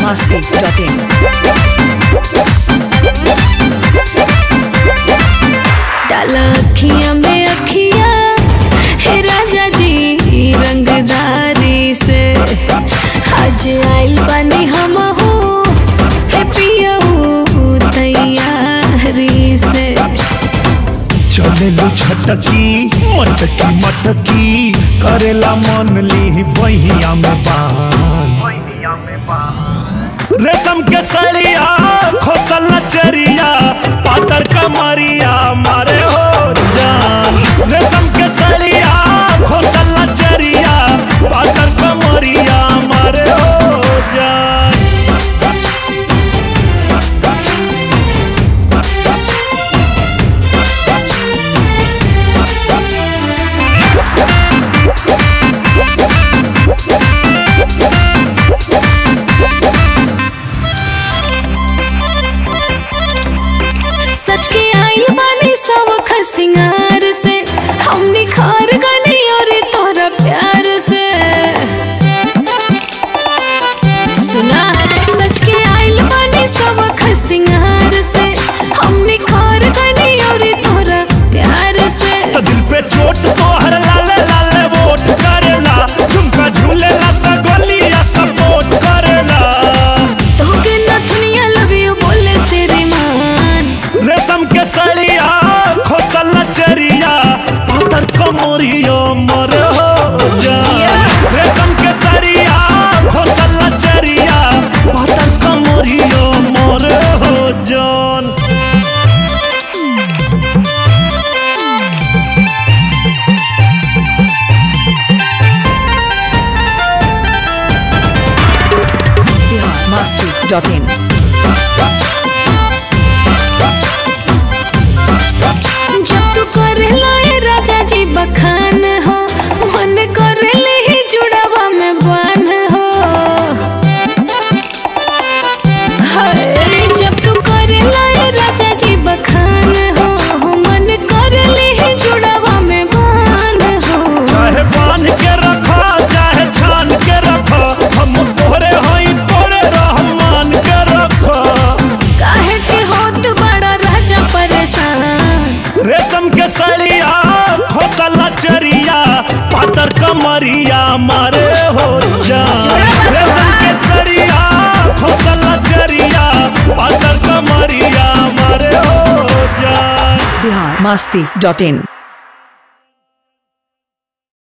biharmasti.in डाला अखियां में अखिया हे राजा जी रंगदारी से आज आइल बानी हम हो हे पियऊ तैयारी से चलेलू छटकी मटकी मटकी करेला मन ली बहिया में बान रेशम के सड़िया खोसल चरिया पातर कमरिया मारे हो जान रेशम के सड़िया खोसल चरिया पातर कमरिया मारे हो जान सच के आइल बानी सब खसिंगार से हम निखार गनी और तोरा प्यार से सुना सच के आइल बानी सब खसिंगार से हम निखार गनी और तोरा प्यार से तो दिल पे चोट तो हर लाले लाले वोट करेला झुमका झूलेला तो गोलियां सपोर्ट करेला तो के नथुनिया लव यू बोले श्रीमान रेशम के सड़िया खोसल चरिया पातर कमरिया मर हो जा रेशम के सड़िया खोसल चरिया पातर कमरिया मर हो जान biharmasti.in जब तू करेला ए राजा जी बखान हो मन करेले ही जुड़ावा में बान हो हाय जब तू करेला ए राजा जी बखान हो मन करेले ही जुड़ावा में बान हो चाहे बांध के रखा चाहे छान के रखा हम तोरे हई तोरे रहमान के रखा काहे के होत बड़ा राजा परेशान रेशम के सड़िया खोसल चरिया पातर कमरिया मारे हो जा रेशम के सड़िया खोसल चरिया पातर कमरिया मारे हो जा biharmasti.in